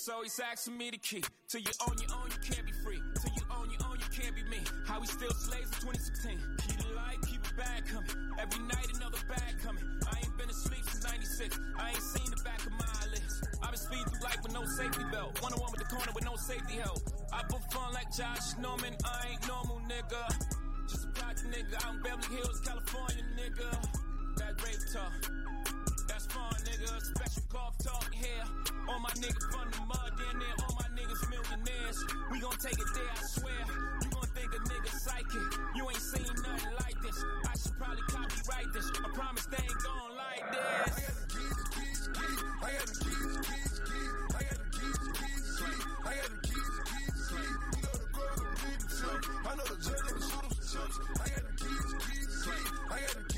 niggas always asking me the key. Till you own your own, you can't be free. Till you own your own, you can't be me. How we still slaves in 2016. Keep the light, keep it bad coming. Every night another bag coming. I ain't been asleep since 96. I ain't seen the back of my eyelids. I've been speeding through life with no safety belt. 101 with the corner with no safety help. I put fun like Josh Norman. I ain't normal, nigga. Just a project nigga out in Beverly Hills, California, nigga. That rape talk. That's fun, nigga. Special golf talk here. All my niggas from the mud, damn near all my niggas millionaires. We gon' take it there, I swear. You gon' think a nigga psychic. You ain't seen nothing like this. I should probably copyright this. I promise they ain't gon' like this. I got the keys. I got the keys. I got the keys. I got the keys. You know the girl gon' leave the truck. I know the judge gon' shoot him some chucks. I got the keys. I got the keys.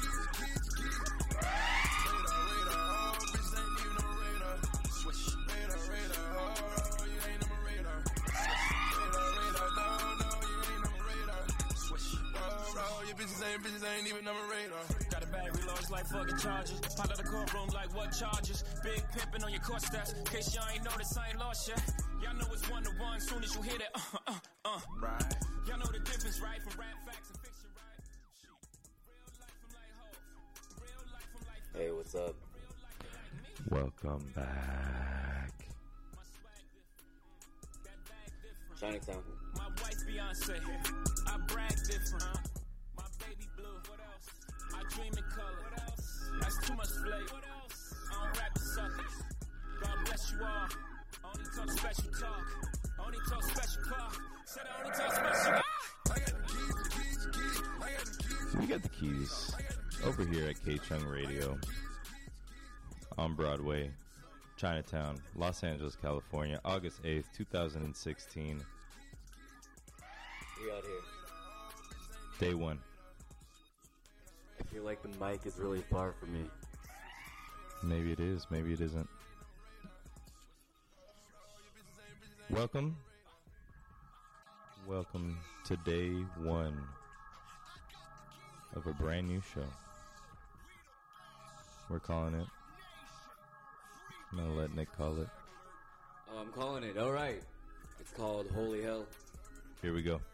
Bitches ain't even on my radar. Got a bag reloads like fucking charges. Pop out the courtroom like what charges? Big pimpin' on your court steps. In case y'all ain't noticed, I ain't lost yet. Y'all know it's 1-to-1 soon as you hear that. Right. Y'all know the difference, right? From rap facts and fiction, right? Real life from like hope. Real life from like. Hey, what's up? Welcome back. Chinatown. My wife Beyonce. I brag different, huh? My baby blue. What else? I dream in color. What else? That's too much flavor. What else? I don't rap the suckers. God bless you all. Only talk special talk. Only talk special talk. Said I only talk special. I got the keys. I got the keys. We got the keys over here at K-Chung Radio on Broadway, Chinatown, Los Angeles, California, August 8th, 2016. We out here. Day one. I feel like the mic is really far from me. Maybe it is, maybe it isn't. Welcome to day one of a brand new show. We're calling it. I'm gonna let Nick call it. Oh, I'm calling it. All right. It's called Holy Hell. Here we go.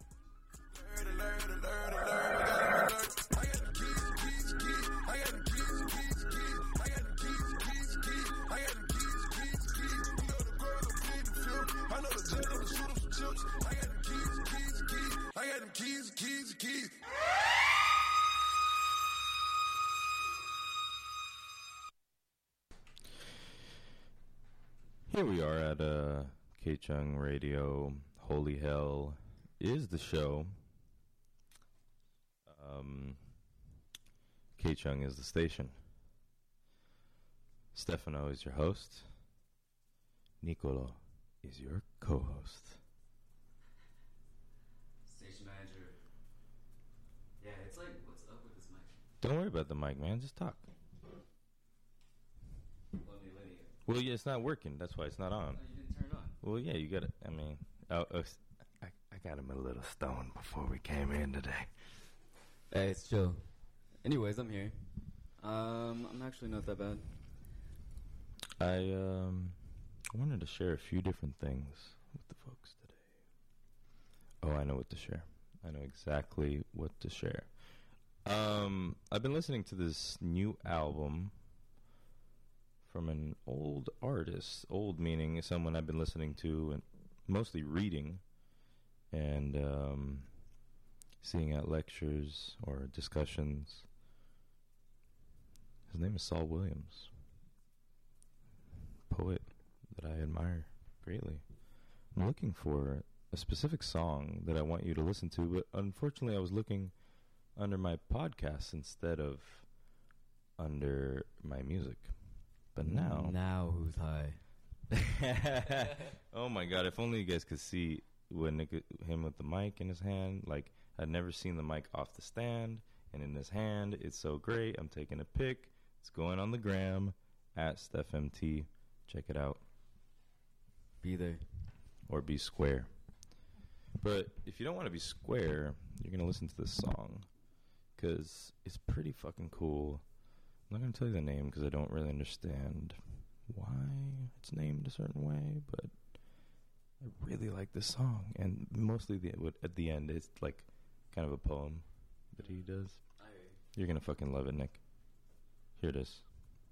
I got them keys. Here we are at K-Chung Radio. Holy Hell is the show. K-Chung is the station. Stefano is your host. Nicolo is your co-host. Station manager. Yeah, it's like, what's up with this mic? Don't worry about the mic, man. Just talk. Well, yeah, it's not working. That's why it's not on. Oh, you didn't turn it on? Well, yeah, you got it. I mean, I got him a little stoned before we came in today. Hey, it's chill. Anyways, I'm here. I'm actually not that bad. I wanted to share a few different things with the folks today. Oh, I know what to share. I know exactly what to share. I've been listening to this new album from an old artist. Old meaning someone I've been listening to and mostly reading and seeing at lectures or discussions. His name is Saul Williams, poet that I admire greatly. I'm looking for a specific song that I want you to listen to, but unfortunately I was looking under my podcast instead of under my music. But now who's high? Oh my god, if only you guys could see him with the mic in his hand. Like, I'd never seen the mic off the stand and in his hand. It's so great. I'm taking a pic. It's going on the gram at StephMT. Check it out. Be there. Or be square. But if you don't want to be square, you're going to listen to this song because it's pretty fucking cool. I'm not going to tell you the name because I don't really understand why it's named a certain way, but I really like this song, and mostly at the end it's like kind of a poem that he does. You're gonna fucking love it, Nick. Here it is.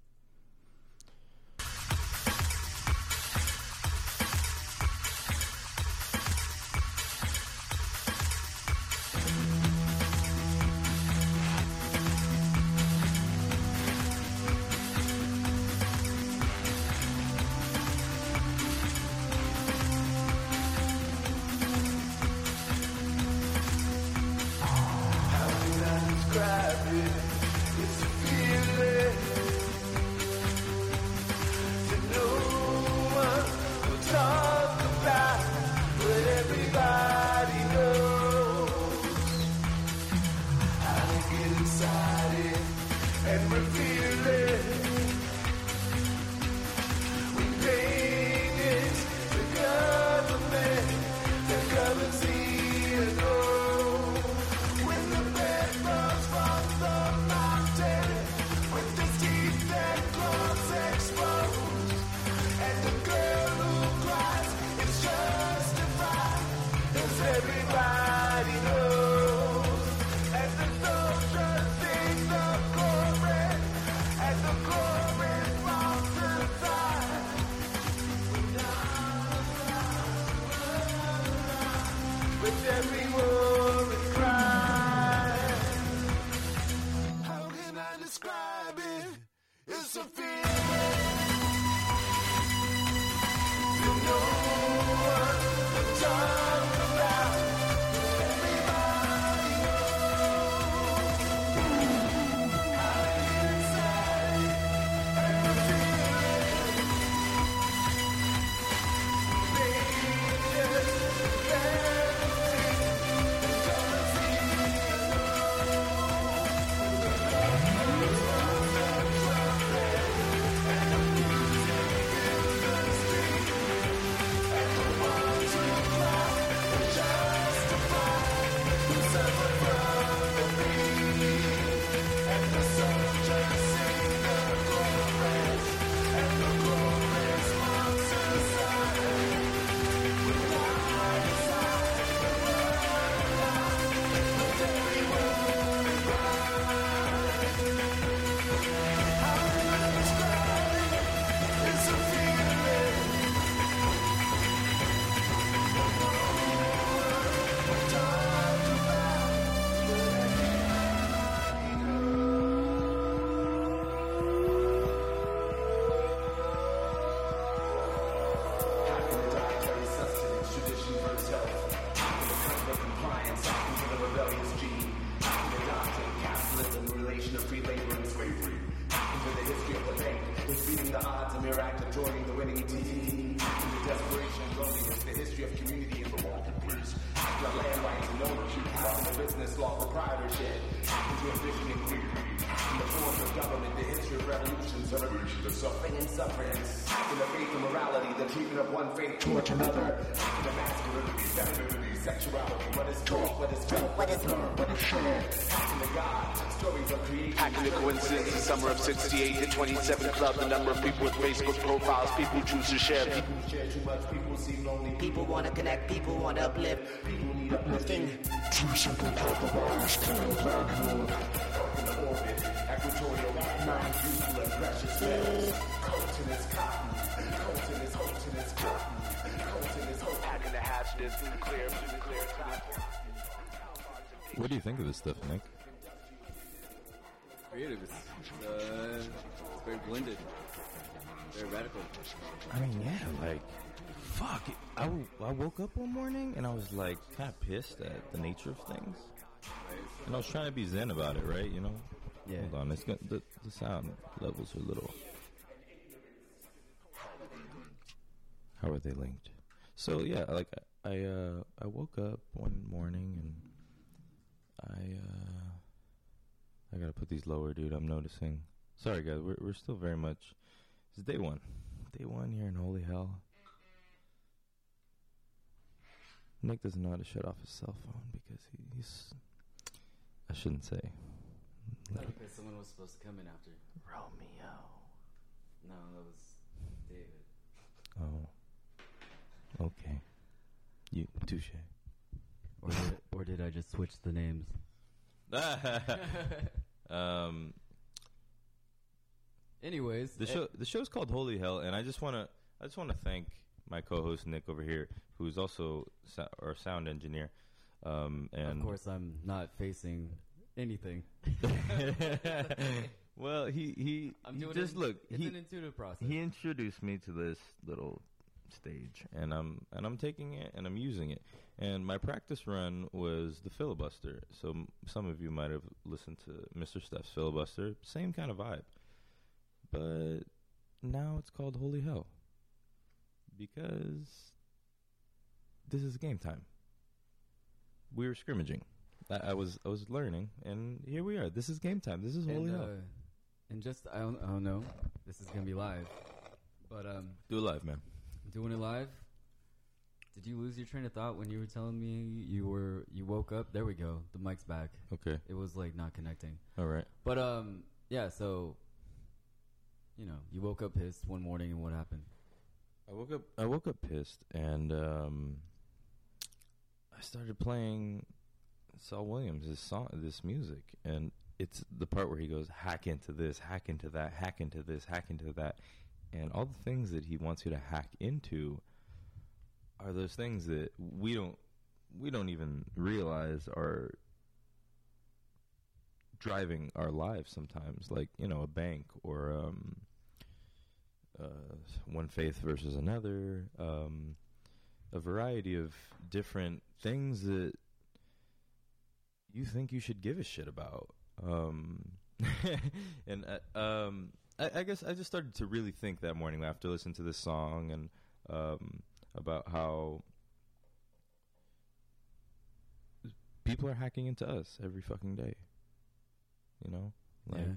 Hacking the coincidence, the summer of 68, the 27 Club, the number of people with Facebook profiles, people choose to share. People share too much, people seem lonely. People want to connect, people want to uplift. People need uplifting. Too simple, capitalized, killing planet in the orbit, equatorial, mind, useful and precious metals. Colton is cotton, Colton is cotton, Colton is hope. Hacking the hatch, this nuclear top. What do you think of this stuff, Nick? Creative. It's very blended. Very radical. I mean, yeah, like, fuck. I woke up one morning and I was like kind of pissed at the nature of things. And I was trying to be zen about it, right? You know? Yeah. Hold on. It's the sound levels are little. How are they linked? So, yeah, like, I woke up one morning and I gotta put these lower, dude. I'm noticing. Sorry, guys. We're still very much. It's day one. Day one here in Holy Hell. Nick doesn't know how to shut off his cell phone because he's. I shouldn't say. Not because someone was supposed to come in after. Romeo. No, that was David. Oh. Okay. You touche. Or did I just switch the names? Anyways, the show's called Holy Hell, and I just want to thank my co-host Nick over here, who's also our sound engineer. And of course, I'm not facing anything. Well, he just look. It's an intuitive process. He introduced me to this little stage, and I'm taking it and I'm using it. And my practice run was the filibuster. So some of you might have listened to Mr. Steph's filibuster. Same kind of vibe, but now it's called Holy Hell because this is game time. We were scrimmaging. I was learning, and here we are. This is game time. This is Holy Hell. And just I don't know. This is gonna be live, but do it live, man. Doing it live. Did you lose your train of thought when you were telling me you woke up? There we go. The mic's back. Okay. It was like not connecting. All right. But yeah. So you woke up pissed one morning, and what happened? I woke up pissed, and I started playing Saul Williams' this music, and it's the part where he goes hack into this, hack into that, hack into this, hack into that, and all the things that he wants you to hack into are those things that we don't even realize are driving our lives sometimes, like a bank or one faith versus another, a variety of different things that you think you should give a shit about. And I guess I just started to really think that morning after listening to this song and about how people are hacking into us every fucking day. Like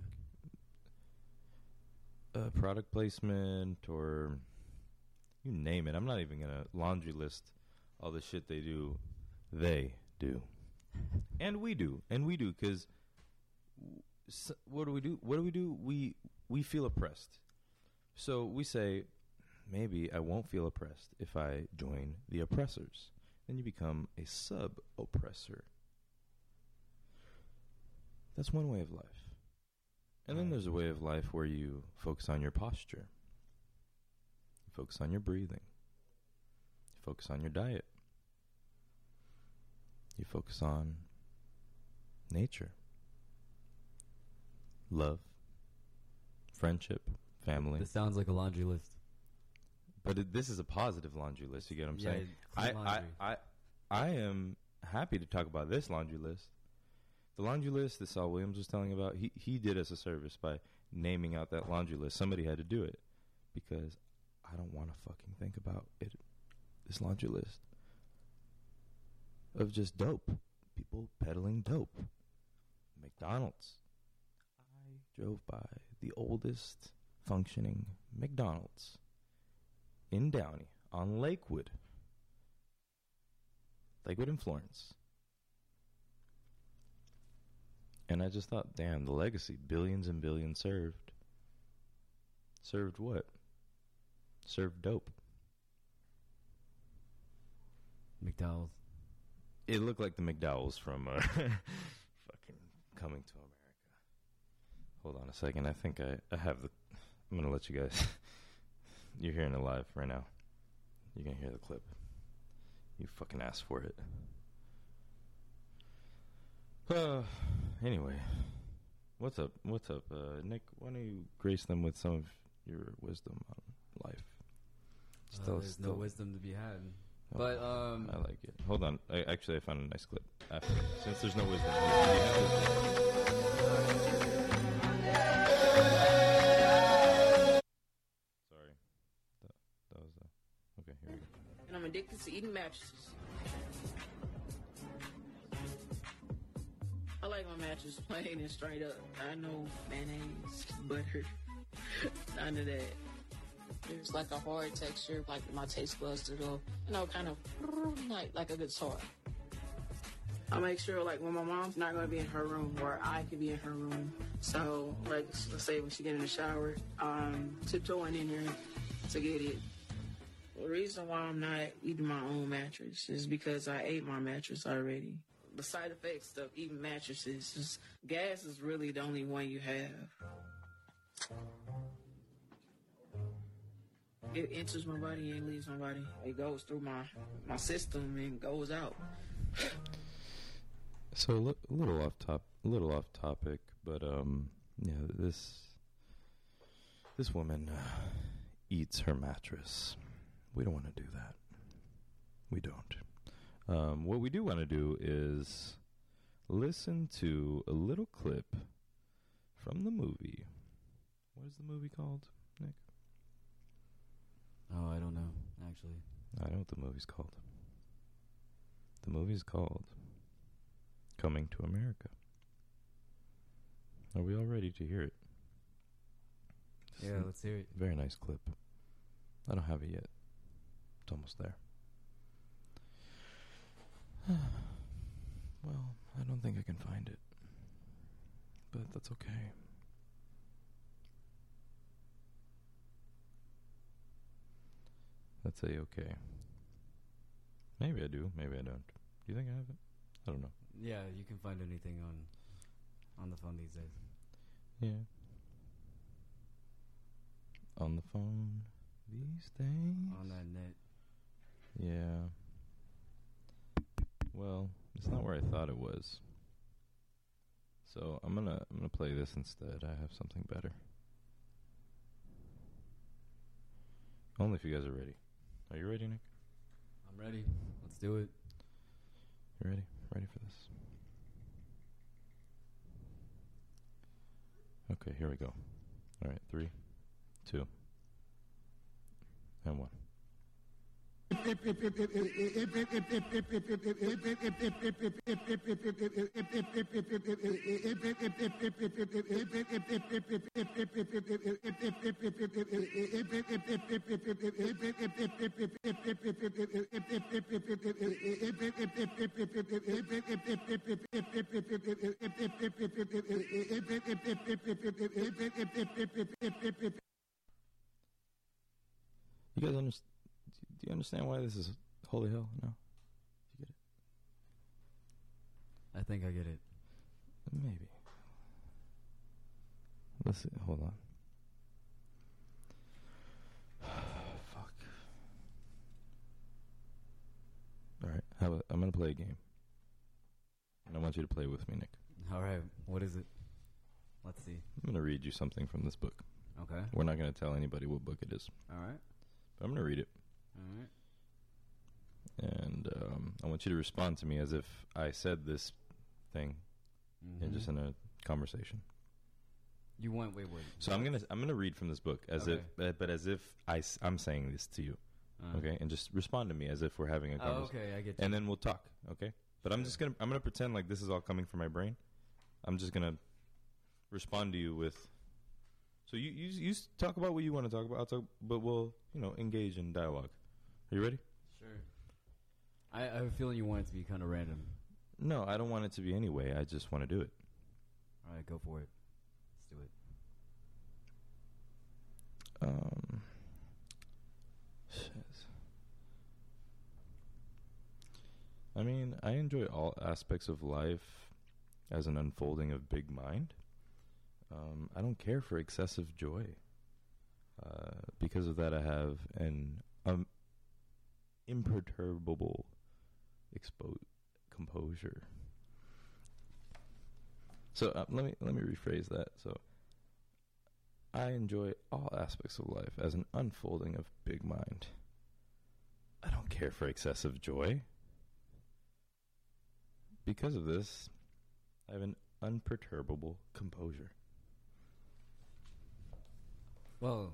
product placement or you name it. I'm not even gonna laundry list all the shit they do. They do. And we do, because what do we do? We feel oppressed. So we say, maybe I won't feel oppressed if I join the oppressors. Then you become a sub-oppressor. That's one way of life. And then there's a way of life where you focus on your posture. You focus on your breathing. You focus on your diet. You focus on nature, love, friendship, family. This sounds like a laundry list. But this is a positive laundry list. You get what I'm saying? Clean laundry. I am happy to talk about this laundry list. The laundry list that Saul Williams was telling about, he did us a service by naming out that laundry list. Somebody had to do it because I don't want to fucking think about it. This laundry list of just dope. People peddling dope. McDonald's. I drove by the oldest functioning McDonald's in Downey on Lakewood and Florence. And I just thought, damn, the legacy, billions and billions served. Served what? Served dope. McDowell's. It looked like the McDowells from fucking Coming to America. Hold on a second. I think I have the... I'm going to let you guys... You're hearing it live right now. You're going to hear the clip. You fucking asked for it. Anyway. What's up, Nick? Why don't you grace them with some of your wisdom on life? There's no wisdom to be had. Oh, But I like it. Hold on. I found a nice clip. Since there's no wisdom. Sorry. That was okay, here we go. And I'm addicted to eating mattresses. I like my mattress plain and straight up. I know mayonnaise, butter, none of that. There's like a hard texture, like my taste buds to go, kind of like a guitar. I make sure, like, when my mom's not going to be in her room, or I can be in her room. So, like, let's say when she get in the shower, tiptoeing in here, to get it. The reason why I'm not eating my own mattress is because I ate my mattress already. The side effects of eating mattresses is gas is really the only one you have. It enters my body and leaves my body. It goes through my system and goes out. So a little off topic, but yeah, this woman eats her mattress. We don't want to do that. We don't. What we do want to do is listen to a little clip from the movie. What is the movie called, Nick? Oh, I don't know, actually. I know what the movie's called. The movie's called Coming to America. Are we all ready to hear it? Yeah, let's hear it. Very nice clip. I don't have it yet. It's almost there. Well, I don't think I can find it. But that's okay. That's A-okay. Maybe I do, maybe I don't. Do you think I have it? I don't know. Yeah, you can find anything on the phone these days. Yeah. On the phone these days. On that net. Yeah. Well, it's not where I thought it was. So I'm gonna play this instead. I have something better. Only if you guys are ready. Are you ready, Nick? I'm ready. Let's do it. You ready? Ready for this? Okay, here we go. All right, 3, 2, and 1. You guys understand? Do you understand why this is holy hell? No? You get it? I think I get it. Maybe. Let's see. Hold on. Fuck. Alright. I'm going to play a game. And I want you to play with me, Nick. All right. What is it? Let's see. I'm going to read you something from this book. Okay. We're not going to tell anybody what book it is. All right. But I'm going to read it. All right. And I want you to respond to me as if I said this thing and just in a conversation. You want wait. So I'm gonna read from this book as Okay. if I'm saying this to you, okay? And just respond to me as if we're having a conversation. Oh, okay, I get you. And then we'll talk, okay? But I'm gonna pretend like this is all coming from my brain. I'm just gonna respond to you with. So you talk about what you want to talk about. I'll talk, but we'll engage in dialogue. Are you ready? Sure. I have a feeling you want it to be kind of random. No, I don't want it to be anyway. I just want to do it. All right, go for it. Let's do it. Shit. I mean, I enjoy all aspects of life as an unfolding of big mind. I don't care for excessive joy. Because of that, I have an imperturbable composure. So let me rephrase that. So I enjoy all aspects of life as an unfolding of big mind. I don't care for excessive joy. Because of this, I have an unperturbable composure. Well,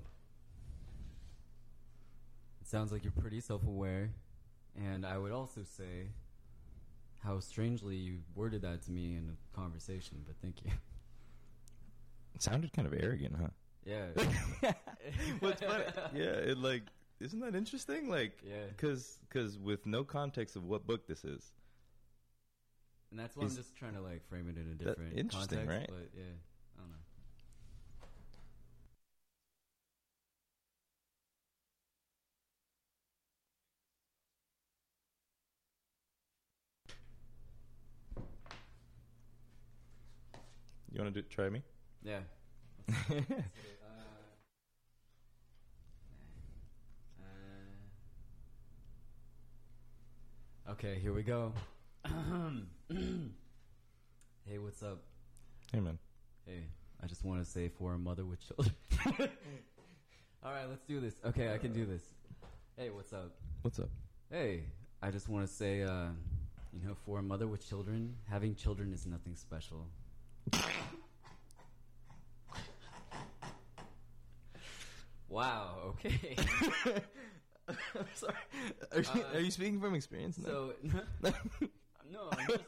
it sounds like you're pretty self-aware, and I would also say how strangely you worded that to me in a conversation, but thank you. It sounded kind of arrogant, huh? Yeah. What's funny? Yeah, isn't that interesting? Yeah. Because with no context of what book this is. And that's why I'm just trying to frame it in a different interesting, context, right? But yeah, I don't know. You want to try me? Yeah. Okay, here we go. Hey, what's up? Hey, man. Hey, I just want to say for a mother with children. All right, let's do this. Okay, I can do this. Hey, what's up? What's up? Hey, I just want to say, for a mother with children, having children is nothing special. Wow, okay. I'm sorry. Are you speaking from experience? So, no, I'm just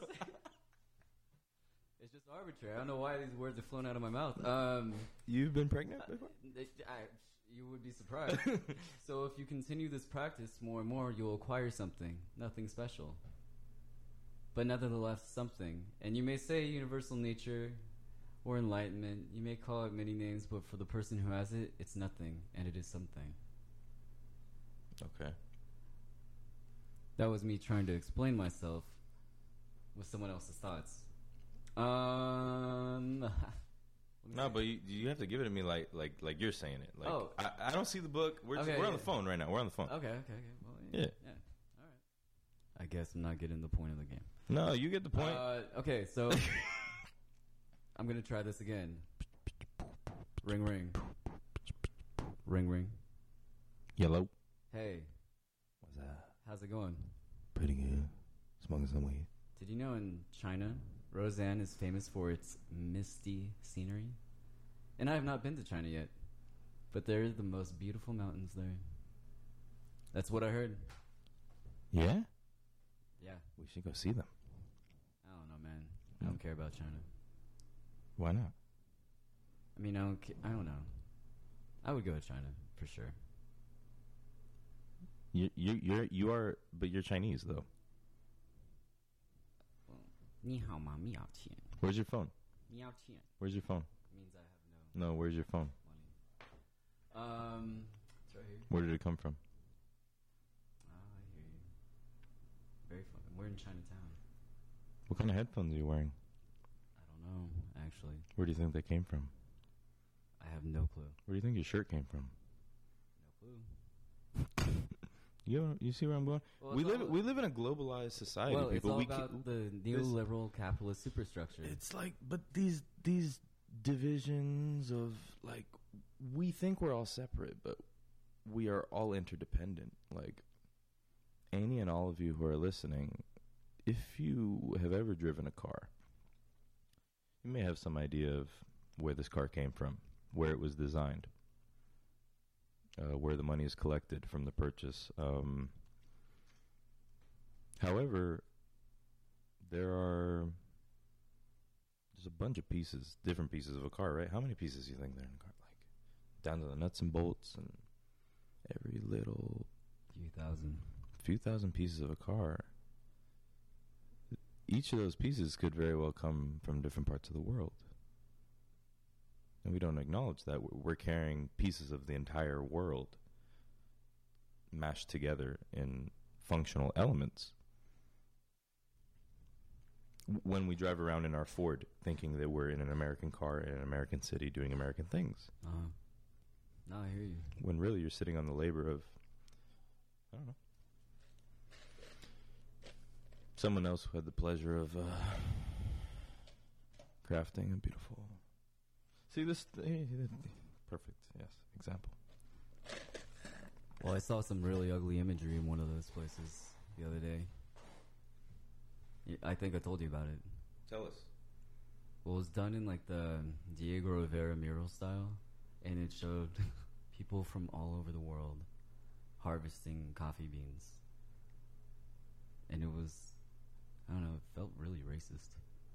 it's just arbitrary. I don't know why these words are flowing out of my mouth. You've been pregnant before? You would be surprised. So if you continue this practice more and more, you'll acquire something. Nothing special. But nevertheless, something. And you may say universal nature or enlightenment. You may call it many names, but for the person who has it, it's nothing, and it is something. Okay. That was me trying to explain myself with someone else's thoughts. No, but you have to give it to me like you're saying it. Like, oh. I don't see the book. We're on the phone right now. We're on the phone. Okay. Well, Yeah. All right. I guess I'm not getting the point of the game. No, you get the point. Okay, so I'm going to try this again. Ring, ring. Ring, ring. Yellow. Hey. What's that? How's it going? Pretty good. Smoking some weed. Did you know in China, Roseanne is famous for its misty scenery? And I have not been to China yet, but they're the most beautiful mountains there. That's what I heard. Yeah? Yeah. We should go see them. I don't know, man. I don't care about China. Why not? I mean, I don't know. I would go to China for sure. You are, but you're Chinese though. Ni hao ma miao qian. Where's your phone? Miao qian Where's your phone? means I have no No, where's your phone? money. It's right here. Where did it come from? Oh, I hear you. Very fun. We're in Chinatown. What kind of headphones are you wearing? I don't know, actually. Where do you think they came from? I have no clue. Where do you think your shirt came from? No clue. You see where I'm going? Well, we live in a globalized society. Well, people. it's all about the neoliberal capitalist superstructure. It's like, but these divisions of like, we think we're all separate, but we are all interdependent. Like, any and all of you who are listening, if you have ever driven a car, you may have some idea of where this car came from, where it was designed, where the money is collected from the purchase. However, there's a bunch of pieces, different pieces of a car, right? How many pieces do you think there in a car? Like, down to the nuts and bolts and every little... few thousand pieces of a car. Each of those pieces could very well come from different parts of the world. And we don't acknowledge that. We're carrying pieces of the entire world mashed together in functional elements. When we drive around in our Ford thinking that we're in an American car in an American city doing American things. No, I hear you. When really you're sitting on the labor of, I don't know, someone else who had the pleasure of crafting a beautiful... See this? Perfect. Yes. Example. Well, I saw some really ugly imagery in one of those places the other day. I think I told you about it. Tell us. Well, it was done in like the Diego Rivera mural style, and it showed people from all over the world harvesting coffee beans. And it was, I don't know, it felt really racist.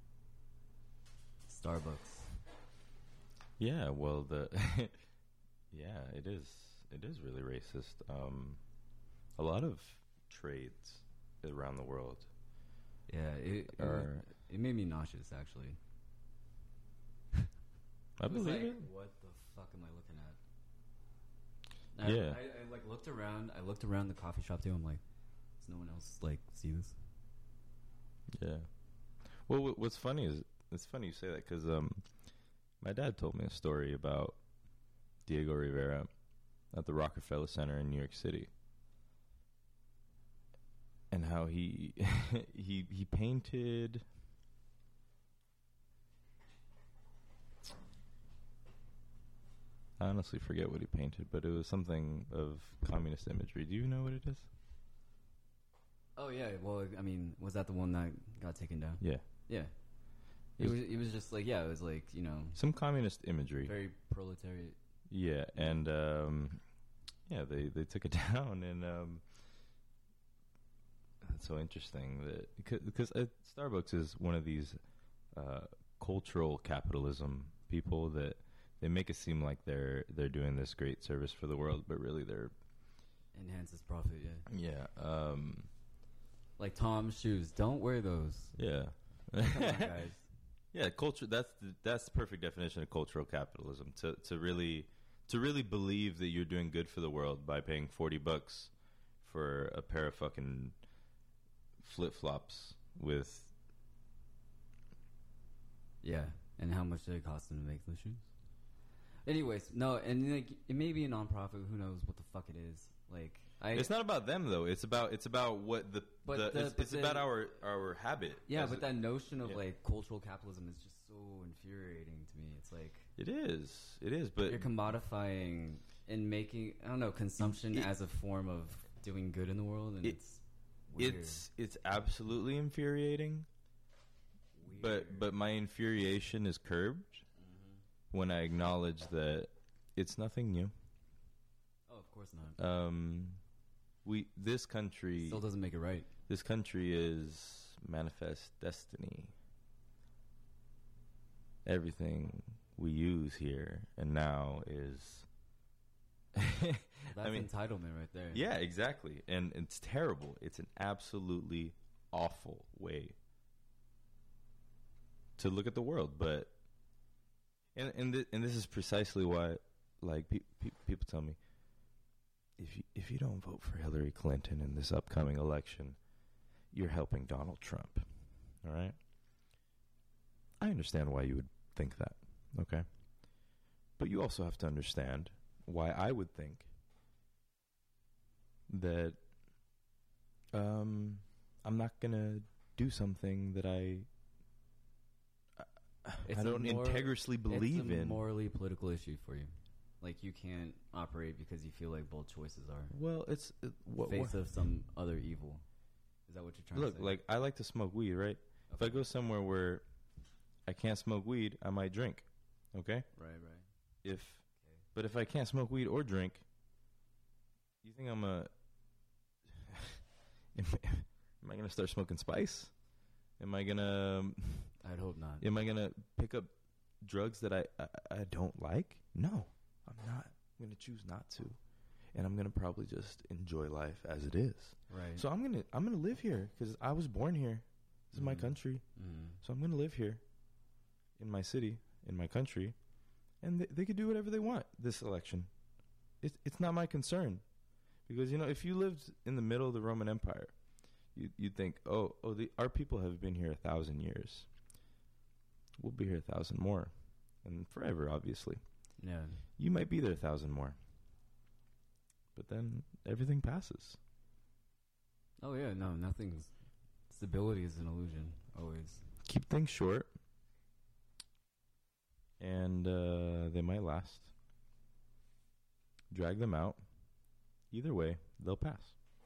Starbucks. Yeah, well, yeah, it is. It is really racist. A lot of trades around the world. Yeah, it made me nauseous, actually. I believe like, it. What the fuck am I looking at? Yeah. I like looked around. I looked around the coffee shop too. I'm like, does no one else like see this? Yeah. Well, what's funny is it's funny you say that because My dad told me a story about Diego Rivera at the Rockefeller Center in New York City, and how he he painted. I honestly forget what he painted, but it was something of communist imagery. Do you know what it is? Oh yeah, well, I mean, was that the one that got taken down? Yeah. Yeah. It was just like, yeah, it was like, you know, Some communist imagery. very proletariat. Yeah, and yeah, they took it down, and that's so interesting that because Starbucks is one of these cultural capitalism people that they make it seem like they're doing this great service for the world, but really they're Enhances profit, yeah. yeah Like Tom's shoes. Don't wear those. yeah Come on, guys. yeah culture. That's the perfect definition of cultural capitalism. To really believe that you're doing good for the world by paying $40 for a pair of fucking flip flops with. Yeah, and how much did it cost them to make those shoes? Anyways, no, and like it may be a nonprofit. Who knows what the fuck it is? Like, It's not about them though. It's about what it's about our habit. Yeah, as but a- that notion of yeah. like cultural capitalism is just so infuriating to me. It's like It is, but you're commodifying and making, I don't know, consumption as a form of doing good in the world, and it's weird. it's absolutely infuriating. But my infuriation is curbed when I acknowledge that it's nothing new. Oh, of course not. This country Still doesn't make it right. This country is manifest destiny. Everything we use here and now is. That's entitlement right there. Yeah, exactly, and it's terrible. It's an absolutely awful way to look at the world, but and this is precisely why, like, people tell me, if you don't vote for Hillary Clinton in this upcoming election, you're helping Donald Trump. All right? I understand why you would think that, okay? But you also have to understand why I would think that I'm not going to do something that I don't integrally believe in. It's a in. morally political issue for you. Like, you can't operate because you feel like both choices are Well, it's face of some other evil. Is that what you're trying to say? Look, like, I like to smoke weed, right? If I go somewhere where I can't smoke weed, I might drink. Okay? Right. But if I can't smoke weed or drink, you think I'm am I gonna start smoking spice? Am I gonna? I'd hope not. Am I gonna pick up drugs that I don't like? No, I'm not. I'm gonna choose not to, and I'm gonna probably just enjoy life as it is. Right. So I'm gonna live here because I was born here. This is my country. So I'm gonna live here, in my city, in my country, and they could do whatever they want this election. It's not my concern, because if you lived in the middle of the Roman Empire, you'd think, our people have been here 1,000 years. We'll be here 1,000 more, and forever, obviously. Yeah. You might be there 1,000 more, but then everything passes. Oh yeah, no, nothing's. Stability is an illusion, always. Keep things short, and they might last. Drag them out. Either way, they'll pass.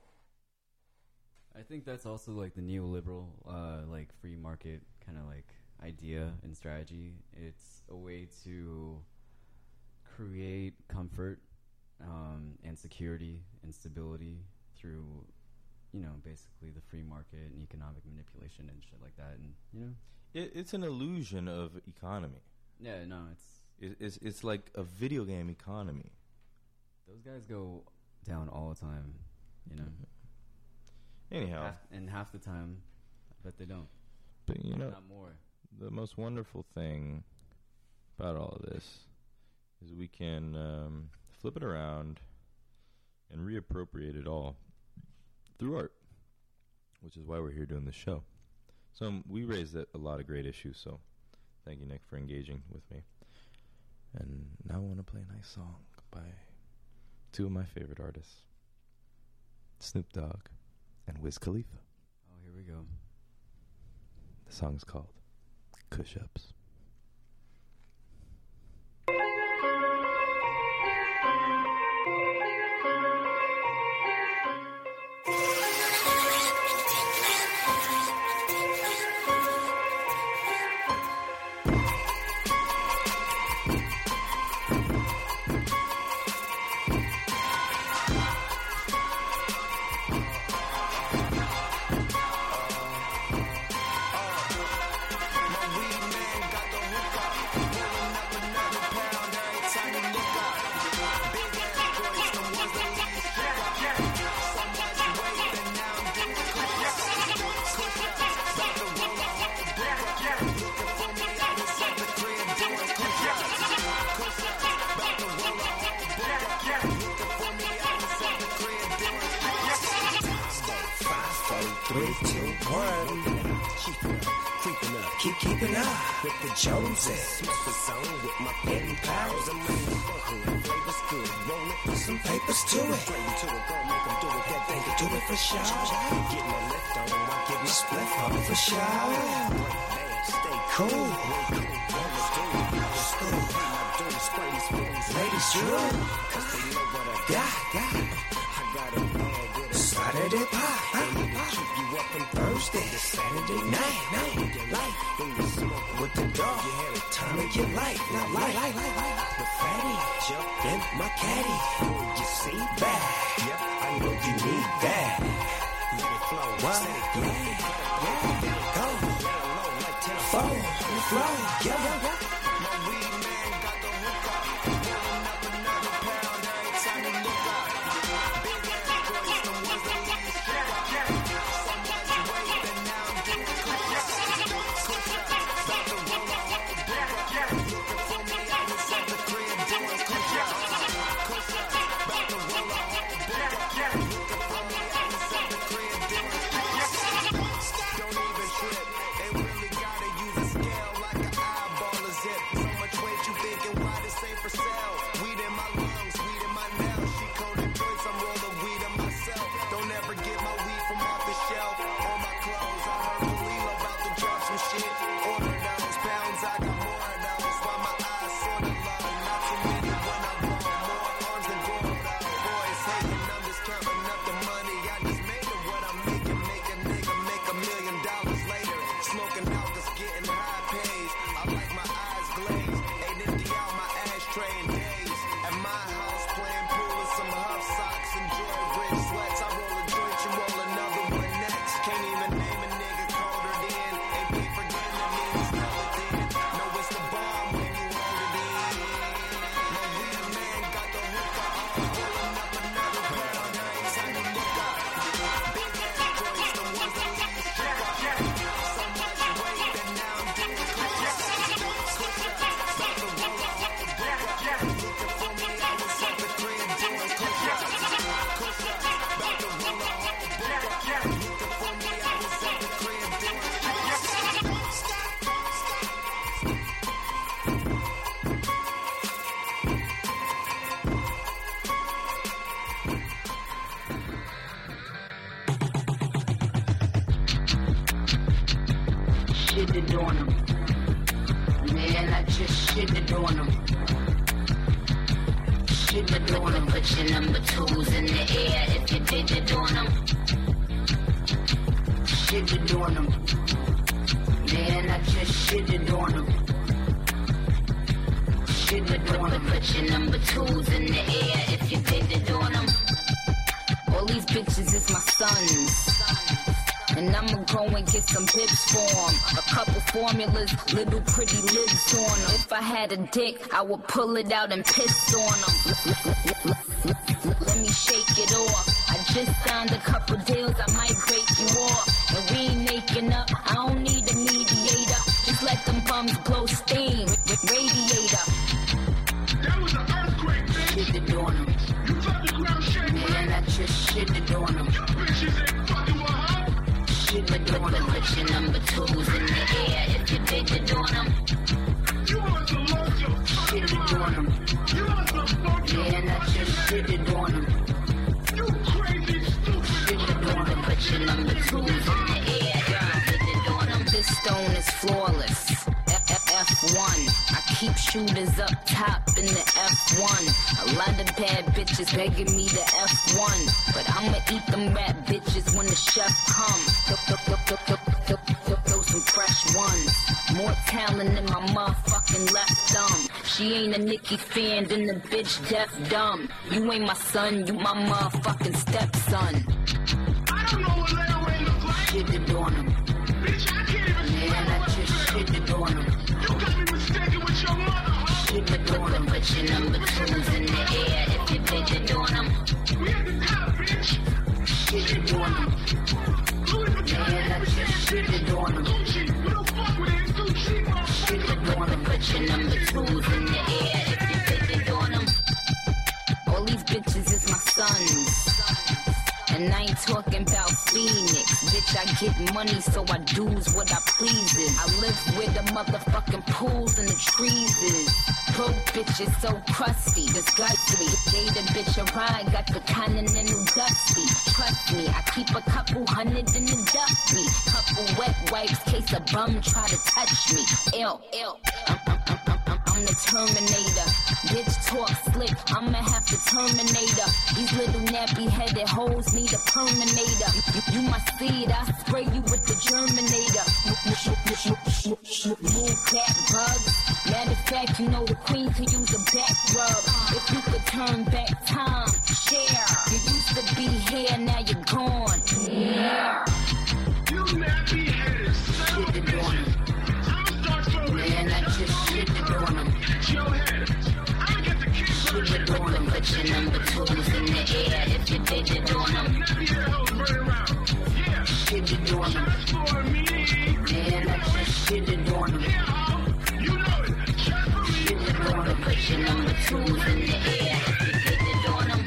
I think that's also like the neoliberal, like free market kind of like idea and strategy. It's a way to create comfort and security and stability through, basically the free market and economic manipulation and shit like that. And It's an illusion of economy. Yeah, no, It's like a video game economy. Those guys go down all the time, Anyhow, and half the time, I bet they don't. but Not more. the most wonderful thing about all of this is we can flip it around and reappropriate it all through art, which is why we're here doing this show. So we raised a lot of great issues, so thank you, Nick, for engaging with me. And now I want to play a nice song by two of my favorite artists, Snoop Dogg and Wiz Khalifa. Oh, here we go. The song is called Kush Ups. Keeping up with the Joneses. Smoke the zone with my pen pals. I'm in the neighborhood. Flavors good. Roll it, put some papers to it. Straight into it, go make them do it. That they can do it for sure. Get my lift on, I get my split on for sure. Break bad, stay cool. Ladies true, cause they know what I got. I got a bag with a Saturday pie. Keep you up on Thursday, Saturday night. Light when you smoke with the dog. You had a time of your life. Now light. The fatty jump in my caddy. You see that? Yep, I know you need that. Let it flow. What? Yeah. Go. Fall on the floor. Yeah. My weed man got the hook up. Pulling up another pound every time you look up. Big ass boys, the ones that leave shit up. So much weight that now I'm doing push-ups. About to roll a whole brick up. Looking for me out inside the crib doing push-ups. About to roll a whole brick up. Looking for me out inside the crib doing push-ups. Don't even trip. They really gotta use a scale like an eyeball is it. So much weight you thinking why this ain't for sale. Weed in my lungs, weed in my nails. She coated joints, I'm rolling weed in myself. Don't ever get my weed from off the shelf. On my clothes, I heard Khalil about to drop some shit. Order those pounds, I got more of those. While my eyes sorta low, not too many when I roll. More arms than Gordo. Boys hating, I'm just counting up the money. I just made it what I'm making. Make a nigga make $1 million later. Smoking out, just getting high pays. I like my eyes glazed. Ain't empty out my ashtray in days. At my house, playing pool with some huff socks. Enjoy rich sweats. I roll a joint, you roll another one next. Can't even name a nigga colder than. Ain't be forgetting me, smell it then. Know it's the bomb when you hold it in. My weed man got the hook up. Pulling up another pound every time you look up. Big ass joints, the ones that leave shit up. So much weight that now I'm doing push-ups. About to roll a whole brick up. Looking for me out inside the crib doing push-ups. About to roll a whole brick up. Looking for me out inside the crib doing push-ups. Shitted on them. Man, I just shitted on them. Shitted on them. Put your number 2s in the air if you did it on them. Shitted on them. Man, I just shitted on them. Shitted on them. Put your number 2s in the air if you did it on them. All these bitches is my sons. And I'ma go and get some pips for 'em. A couple formulas, little pretty lips on 'em. If I had a dick, I would pull it out and piss on 'em. Let me shake it off. I just signed a couple deals, I might break you off. And we ain't making up, I don't need a mediator. Just let them bums blow steam. Radiator. That was an earthquake, bitch. Shitted on 'em. You felt the ground shake, Man, I just shitted on 'em. you bitches ain't fucking with her. Shitted on 'em. Put your number 2s in the air if you did it on 'em. You want to lose your fucking Shitted on mind. F1. I keep shooters up top in the F1. A lot of bad bitches begging me to F1. But I'ma eat them rap bitches when the chef come. Throw some fresh ones. More talent than my motherfucking left thumb. She ain't a Nicki fan, then the bitch deaf dumb. You ain't my son, you my motherfucking stepson. I don't know what layaway look like. Shitted on him. Bitch, I can't even Man, I just shitted on him. You got me mistaken with your mother, huh? Shitted on him. Put your number twos in the air if you fitted on him. We at the top, bitch. Shitted on him. Louis Vuitton, Man, I just shitted on him. Gucci. We don't fuck with it. It's Gucci, motherfucker. Shitted on him. Put your number twos in the air if you fitted on him. All these bitches is my sons. And I ain't talking about Phoenix. Bitch, I get money, so I do's what I pleases. I live where the motherfucking pools and the trees is. Broke bitches so crusty, disgusting. Gave the bitch a ride, got the continental dusty. Trust me, I keep a couple hundred in the dusty. Couple wet wipes, case a bum try to touch me. Ill. I'm the Terminator. Bitch talk slick, I'ma have to terminate her. These little nappy headed hoes need a Terminator. You my seed, I spray you with the Germinator. Move cat bugs. Matter of fact, you know the queen could use a back rub. If you could turn back time, share. You used to be here, now you're gone. Yeah. You nappy headed son of a bitch. I'ma start throwing Man, I just shitted on him. at your head. I'ma get the kick for the Shitted on him. Put your number twos in the air if you did it on him. nappy head hoes running around. Yeah. Shitted on him. Just for me. Man, I just shitted on him. Yeah, ho. You know it. Just for me. Shitted on him. Put your number twos in the air if you did it on him.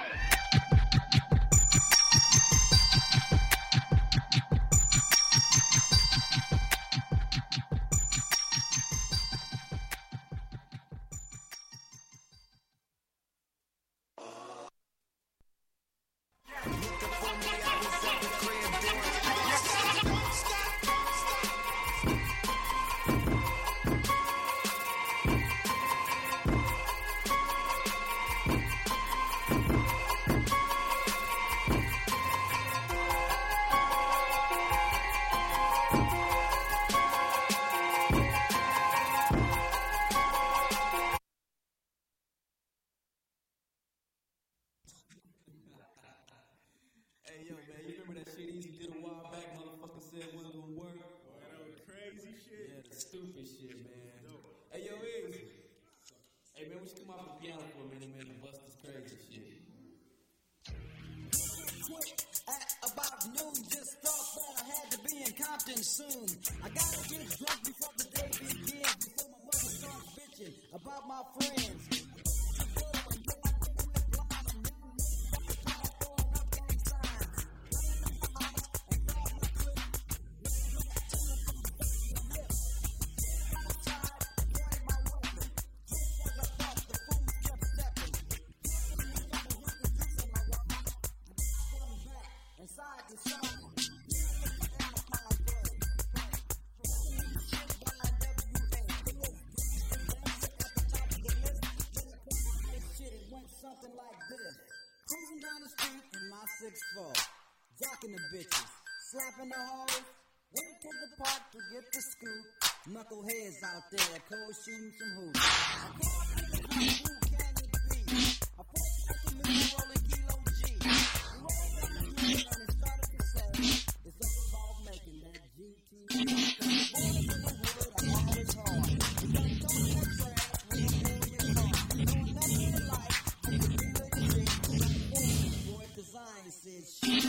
Hey, yo, man, you remember that shit Easy did a while back? Motherfucker said it wasn't gonna work. Boy, that was crazy shit. Yeah, the stupid shit, man. Hey, yo, Easy. Hey, man, we should come off the piano for a minute, man, and bust this crazy shit. At about noon, just thought that I had to be in Compton soon. I gotta get drunk before the day begins, before my mother starts bitching about my friends. Inside the song. Something like this. Cruising down the street in my 6'4", jocking the bitches, slapping the hoes, went to the park to get the scoop. Knuckleheads out there, cold shooting some hoops. I called to the who can it be? I put the middle rolling kilo G. We rolled down the street and it started to say, it's all about making that GT. The boys in the hood are always hard. You gotta go to that trash when you pull your car. Knowing nothing in life. Boy, cause I ain't said shit.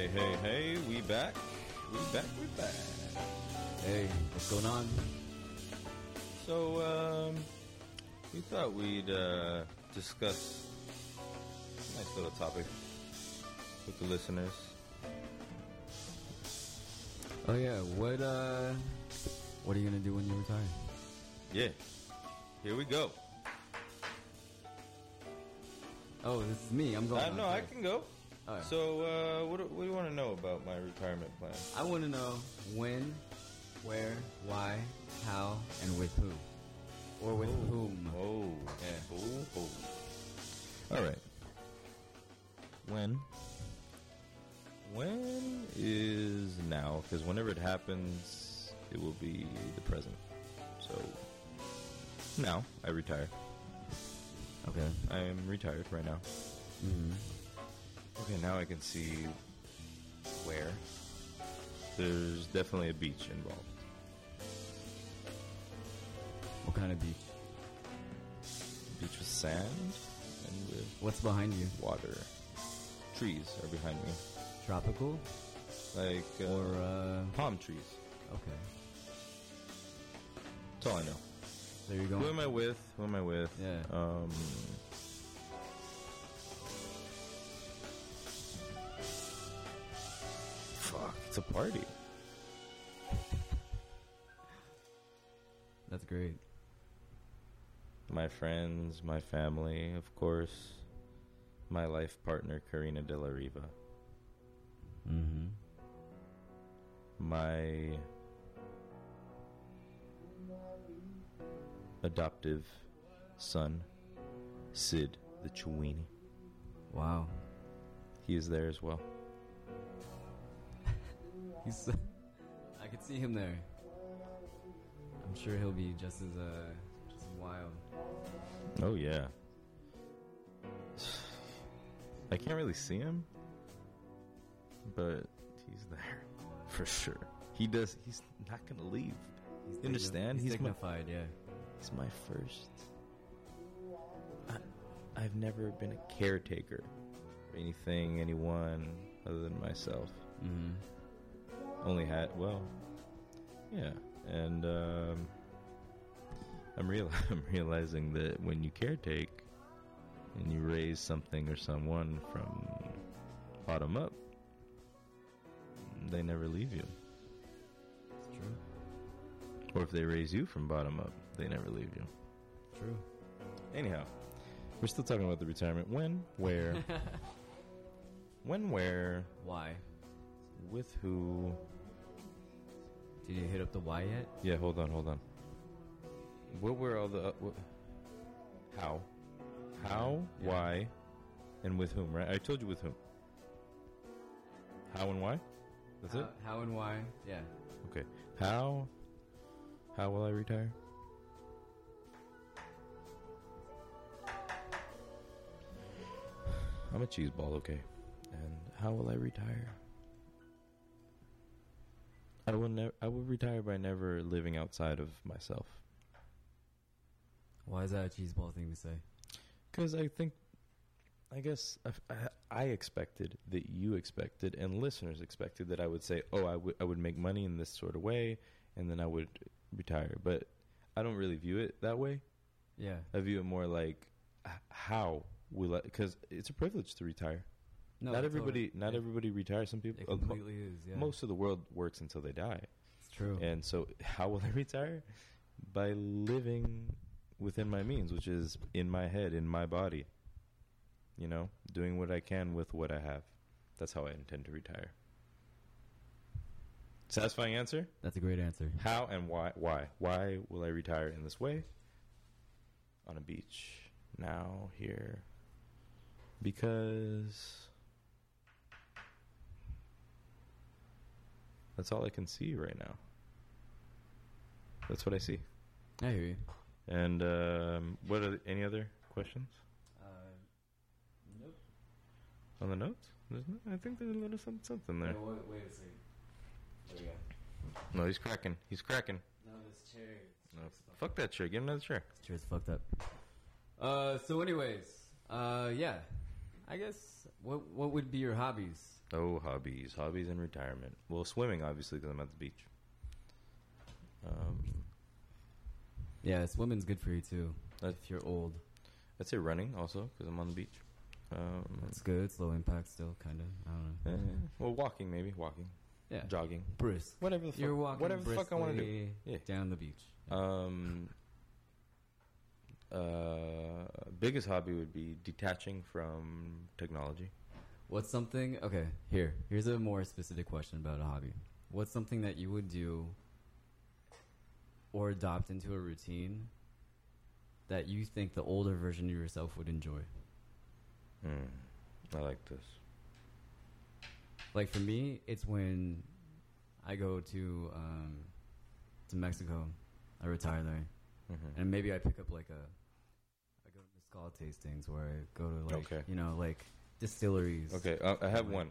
Hey, hey, hey, we back. We back. Hey, what's going on? So, we thought we'd discuss a nice little topic with the listeners. Oh yeah, what are you gonna do when you retire? Yeah, here we go. Oh, this is me. I'm going. No, I can go. All right. So, what do you want to know about my retirement plan? I want to know when, where, why, how, and with who. Or with whom. Oh. Yeah. Oh. All right. When is now? Because whenever it happens, it will be the present. So, now, I retire. Okay. I am retired right now. Mm-hmm. Okay, now I can see where. There's definitely a beach involved. What kind of beach? Beach with sand and with What's behind you? water. Trees are behind me. Tropical? Like, Or, palm trees. Okay. That's all I know. There you go. Who am I with? Yeah. Fuck, it's a party. That's great. My friends, my family, of course. My life partner, Karina De La Riva. Mm-hmm. My adoptive son, Sid the Chewini. Wow. He is there as well. He's. I could see him there. I'm sure he'll be just as wild. Oh yeah. I can't really see him, but he's there for sure. He's not gonna leave. You understand? He's dignified, yeah. He's my first. I've never been a caretaker for anyone other than myself. Mm-hmm. Only had, yeah. And I'm realizing that when you caretake and you raise something or someone from bottom up, they never leave you. It's true. Or if they raise you from bottom up, they never leave you. True. Anyhow, we're still talking about the retirement. When, where, why, with who. Did you hit up the why yet? Yeah, hold on. What were all the... How, yeah. why, and with whom, right? I told you with whom. How and why? That's it? How and why, yeah. Okay. How will I retire? I'm a cheeseball, okay. And how will I retire? I will retire by never living outside of myself. Why is that a cheeseball thing to say? Because I guess I expected that you expected and listeners expected that I would say, oh, I would make money in this sort of way, and then I would retire. But I don't really view it that way. Yeah. I view it more like, how will I? Because it's a privilege to retire. No, not everybody retires. Some people, it completely is. Yeah. Most of the world works until they die. It's true. And so, how will I retire? By living within my means, which is in my head, in my body. You know, doing what I can with what I have. That's how I intend to retire. Satisfying answer? That's a great answer. How and why? Why will I retire in this way? On a beach. Now, here. Because that's all I can see right now. That's what I see. I hear you. And what are any other questions? Nope. On the notes? I think there's a little something there. No, wait a second. There we go. No, he's cracking. No, this chair. No, fuck that chair. Get him another chair. This chair's fucked up. So anyways, yeah. I guess, what would be your hobbies? Oh, hobbies in retirement. Well, swimming obviously because I'm at the beach. Yeah, swimming's good for you too. If you're old, I'd say running also because I'm on the beach. That's good. It's low impact still, kind of. I don't know. Well, walking maybe. Walking. Yeah. Jogging. Brisk. Whatever the fuck. You're walking whatever the fuck I want to do. Yeah. Down the beach. Biggest hobby would be detaching from technology. What's something... Okay, here's a more specific question about a hobby. What's something that you would do or adopt into a routine that you think the older version of yourself would enjoy? I like this. Like for me, it's when I go to Mexico. I retire there. And maybe I pick up like I go to mezcal tastings where I go to like, you know, like distilleries. Okay, I have one.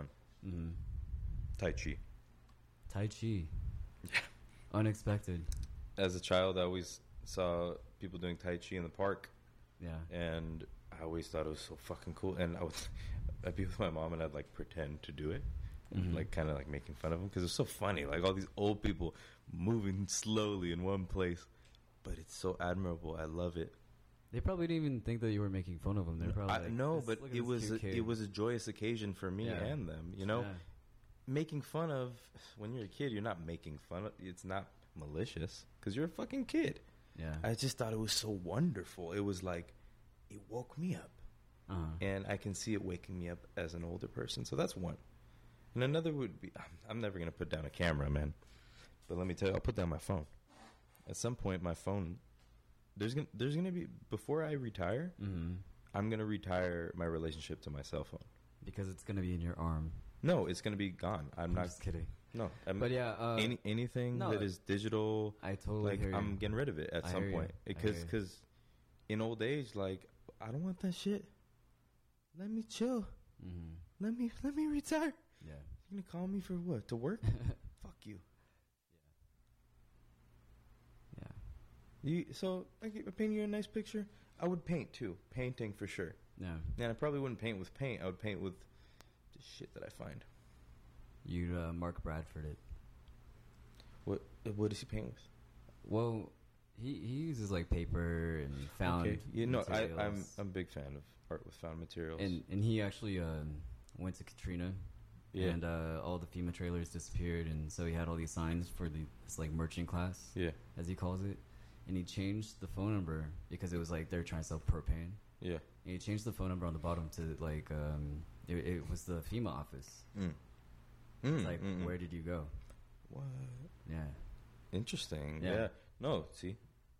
Tai Chi. Tai Chi. Unexpected. As a child, I always saw people doing Tai Chi in the park. Yeah. And I always thought it was so fucking cool. And I'd be with my mom and I'd like pretend to do it. And like kind of like making fun of them because it's so funny. Like all these old people moving slowly in one place. But it's so admirable. I love it. They probably didn't even think that you were making fun of them. They're probably like, no, but it was a joyous occasion for me and them. You know, making fun of when you're a kid, you're not making fun of. It's not malicious because you're a fucking kid. Yeah, I just thought it was so wonderful. It was like it woke me up, and I can see it waking me up as an older person. So that's one. And another would be I'm never gonna put down a camera, man. But let me tell you, I'll put down my phone. At some point, my phone. There's gonna be before I retire. I'm gonna retire my relationship to my cell phone because it's gonna be in your arm. No, it's gonna be gone. I'm not just kidding. No, but yeah, anything that is digital, I totally hear I'm you. getting rid of it at some point because in old age, like I don't want that shit. Let me chill. Let me retire. Yeah, you gonna call me for what? To work? Fuck you. So I paint you a nice picture. I would paint too, painting for sure. Yeah, and I probably wouldn't paint with paint. I would paint with just shit that I find. You'd Mark Bradford it. What does he paint with? Well, he uses like paper and found. Okay. You know, materials. I'm a big fan of art with found materials. And he actually went to Katrina. Yeah. And all the FEMA trailers disappeared, and so he had all these signs for this like merchant class. Yeah, as he calls it. And he changed the phone number because it was like they're trying to sell propane. Yeah. And he changed the phone number on the bottom to like it was the FEMA office. It's like, where did you go? What? Yeah. Interesting. Yeah. No. See.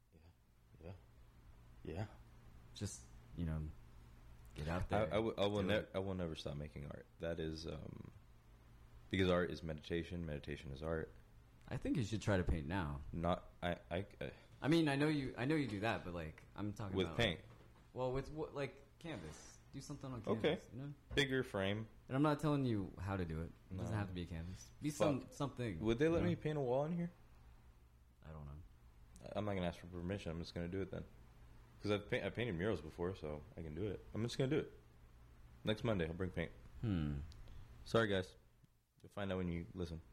Yeah. Just get out there. I will never stop making art. That is because art is meditation. Meditation is art. I think you should try to paint now. I mean, I know you do that, but like I'm talking with about paint. With like canvas. Do something on canvas. Okay. You know? Bigger frame. And I'm not telling you how to do it. It doesn't have to be a canvas. Be something. Would they let me paint a wall in here? I don't know. I'm not gonna ask for permission. I'm just gonna do it then. Because I've painted murals before, so I can do it. I'm just gonna do it. Next Monday, I'll bring paint. Sorry, guys. You'll find out when you listen.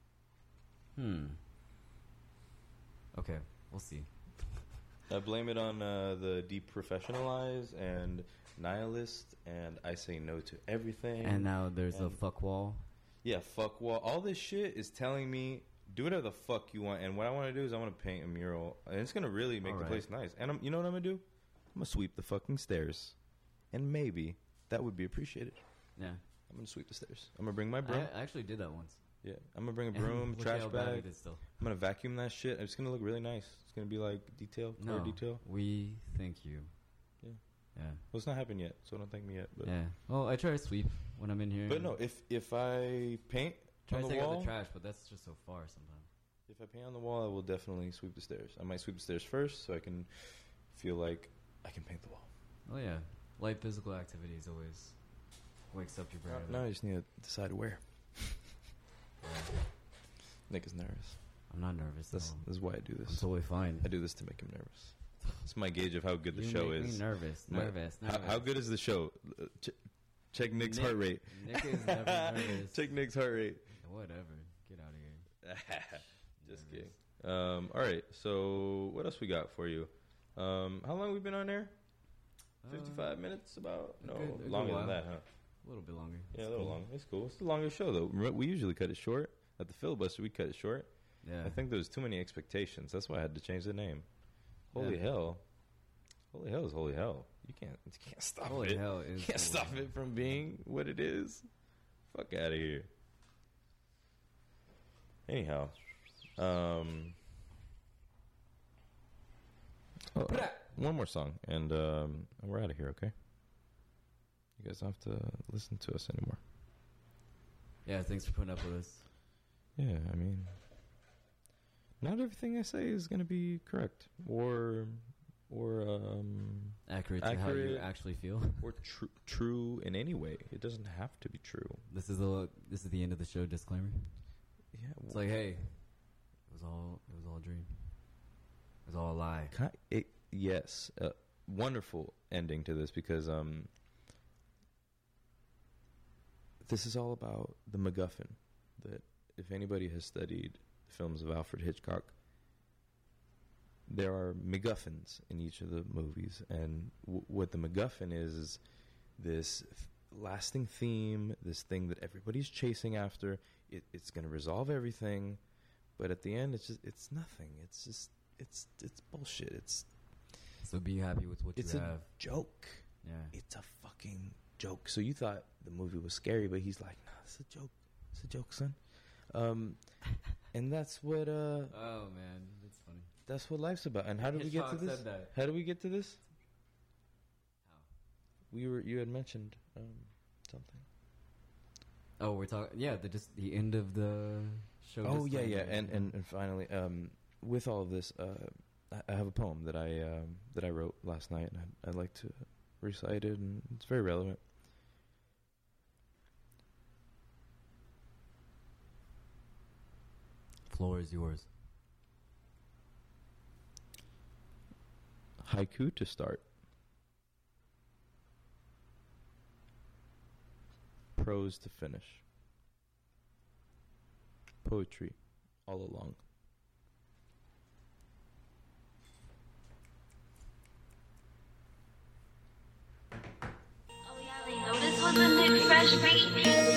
Okay, we'll see. I blame it on the deprofessionalize and nihilist, and I say no to everything. And now there's a fuck wall. Yeah, fuck wall. All this shit is telling me do whatever the fuck you want. And what I want to do is I want to paint a mural, and it's gonna really make the place nice. And you know what I'm gonna do? I'm gonna sweep the fucking stairs, and maybe that would be appreciated. Yeah, I'm gonna sweep the stairs. I'm gonna bring my broom. I actually did that once. Yeah, I'm gonna bring a broom, trash bag. I'm gonna vacuum that shit. It's gonna look really nice. It's gonna be like detail, color detail. We thank you. Yeah. Yeah. Well, it's not happened yet, so don't thank me yet. But yeah. Well, I try to sweep when I'm in here. But no, if I paint try on to the take wall, out the trash, but that's just so far sometimes. If I paint on the wall, I will definitely sweep the stairs. I might sweep the stairs first, so I can feel like I can paint the wall. Oh yeah, light physical activities always wakes up your brain. Now I just need to decide where. Nick is nervous. I'm not nervous. This is why I do this. I'm totally fine. I do this to make him nervous. It's my gauge of how good the you show make is. Me nervous. How good is the show? Check Nick's heart rate. Nick is never nervous. Check Nick's heart rate. Whatever. Get out of here. Just kidding. All right. So what else we got for you? How long we been on there? 55 minutes? About? No, longer than that, huh? A little bit longer. Yeah, a little longer. It's cool. It's the longest show, though. We usually cut it short. At the filibuster, we cut it short. Yeah. I think there was too many expectations. That's why I had to change the name. Holy hell. Holy hell is holy hell. You can't stop it. Holy hell is. You can't stop it from being what it is. Fuck out of here. Anyhow. One more song, and we're out of here, okay? You guys don't have to listen to us anymore. Yeah, thanks for putting up with us. Yeah, I mean, not everything I say is going to be correct or accurate to how you actually feel, or true in any way. It doesn't have to be true. This is the end of the show disclaimer. Yeah, it's like, hey, it was all a dream. It was all a lie. Yes, wonderful ending to this, because this is all about the MacGuffin. That if anybody has studied the films of Alfred Hitchcock, there are MacGuffins in each of the movies, and what the MacGuffin is this lasting theme, this thing that everybody's chasing after. It's going to resolve everything, but at the end, it's nothing. It's bullshit. So be happy with what you have. It's a joke. Yeah. It's a fucking joke. So you thought the movie was scary, but he's like, nah, it's a joke. It's a joke, son. And that's what... oh, man. That's funny. That's what life's about. And how did we get to this? How did we get to this? How? You had mentioned something. Oh, we're talking... Yeah, the end of the show. Oh, yeah. And finally, with all of this... I have a poem that I wrote last night, and I'd like to recite it, and it's very relevant. Floor is yours. Haiku to start. Prose to finish. Poetry all along. Oh, yeah, they know this was a Nick Fresh beat.